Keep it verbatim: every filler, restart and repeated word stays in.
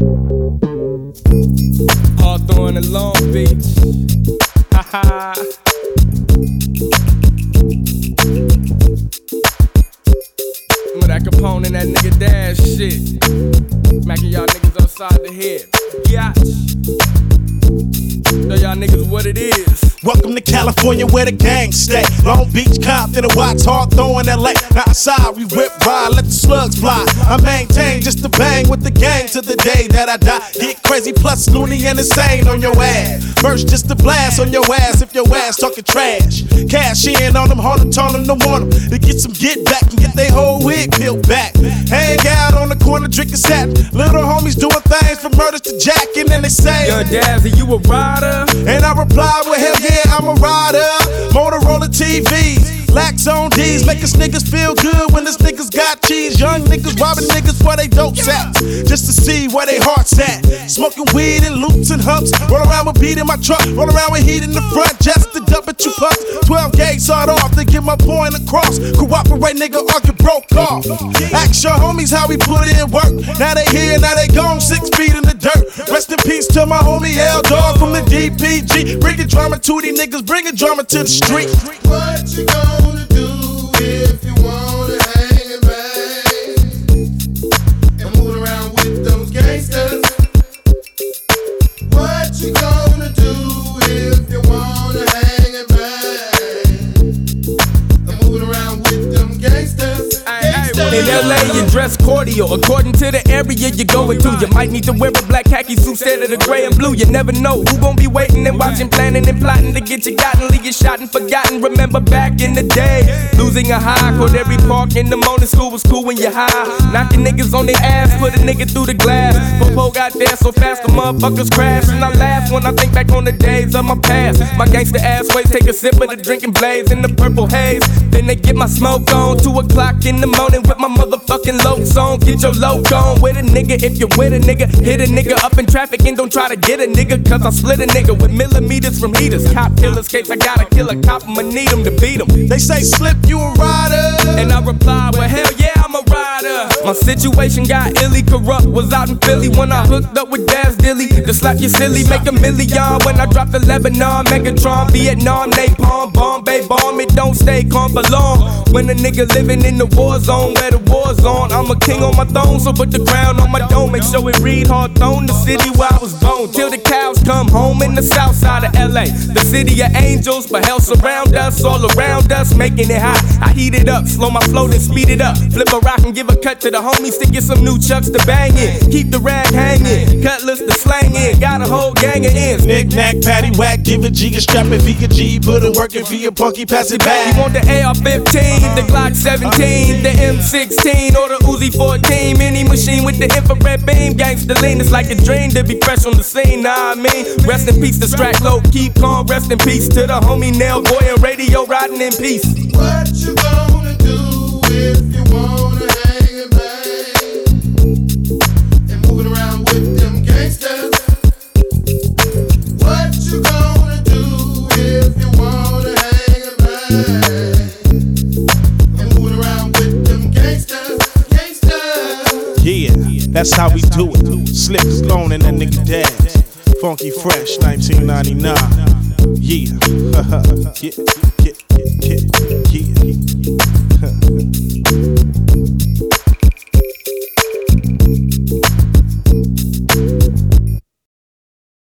Hawthorne and Long Beach. Haha. Some of that Capone and that nigga Dash shit. Macking y'all niggas upside the head. Yatch. Show y'all niggas what it is. Welcome to California where the gang stay. Long Beach, Compton, and Watts, Hawthorne, L A. Now outside we whip, ride, let the slugs fly. I maintain just to bang with the gang to the day that I die. Get crazy plus loony and insane on your ass. First just to blast on your ass if your ass talking trash. Cash in on them, hard to turn them, no want them. To get some get back and get they whole wig peeled back. Hang out on the corner drinking satin. Little homies doing things from murders to jacking and they say, Yo Dazzy, you a rider? And I reply, well hell yeah, I'm a rider. Motorola T Vs, lax on D's, make us niggas feel good when this niggas got cheese. Young niggas robbing niggas where they dope at, just to see where they hearts at. Smoking weed and loops and humps, roll around with beat in my truck, roll around with heat in the front, just to dump at you pucks. twelve gauge sawed off to get my point across. Cooperate nigga or get broke off. Ask your homies how we put in work. Now they here, now they gone, six feet in the dirt. Rest in peace to my homie L Dog from the D P G. Bringing drama to these niggas, bringing drama to the street. What you gonna do if you wanna hang and bang and move around with those gangsters? What you gonna do if you wanna hang and bang and move around with them gangsters? In L A, you dress cordial according to the area you're going to. You might need to wear a black khaki suit instead of the gray and blue. You never know who gon' be waiting and watching, planning and plotting to get you gotten, leave you shot and forgotten. Remember back in the day, losing a high, called every park in the morning. School was cool when you're high, knocking niggas on their ass, put a nigga through the glass. Popo got there so fast the motherfuckers crashed, and I laugh when I think back on the days of my past. My gangster ass ways take a sip of the drinking blaze in the purple haze. Then they get my smoke on, two o'clock in the morning with my motherfucking low song. Get your low on with a nigga if you're with a nigga. Hit a nigga up in traffic and don't try to get a nigga, cause I split a nigga with millimeters from heaters. Cop killers case I gotta kill a cop, I'ma need him to beat him. They say slip, you a rider. And I reply, well hell yeah, I'm a rider. My situation got illy corrupt, was out in Philly when I hooked up with Daz Dilly. To slap you silly, make a million when I drop the Lebanon, Megatron, Vietnam, Napalm, Bombay bomb. It don't stay calm for long. When a nigga living in the war zone where the war's on, I'm a king on my throne, so put the crown on my dome. Make sure it read Hawthorne, the city where I was born. Till the cows come home in the south side of L A, the city of angels, but hell surround us, all around us, making it hot. I heat it up, slow my flow, then speed it up. Flip a rock and give a cut to the homies to get some new chucks to bang in. Keep the rag hanging, cutlass to slang in. Got a whole gang of ends. Knick knack, patty whack, give a G a strap if he a G. Put it working for your punky, pass it back. You want the A R fifteen, the Glock seventeen, the M sixteen, or the Uzi fourteen. Any machine with the infrared beam. Gangsta lean, it's like a dream to be fresh on the scene. Nah, I mean, rest in peace to Strack Low, keep calm. Rest in peace to the homie Nail Boy and Radio riding in peace. What you gonna do if you wanna hang and bang and moving around with them gangsters? What you gonna do if you wanna hang and bang and moving around with them gangsters? Gangsters. Yeah, that's how we do it. Slick Stone and that nigga Daz. Funky Fresh, nineteen ninety-nine. Yeah, yeah, yeah, yeah, yeah.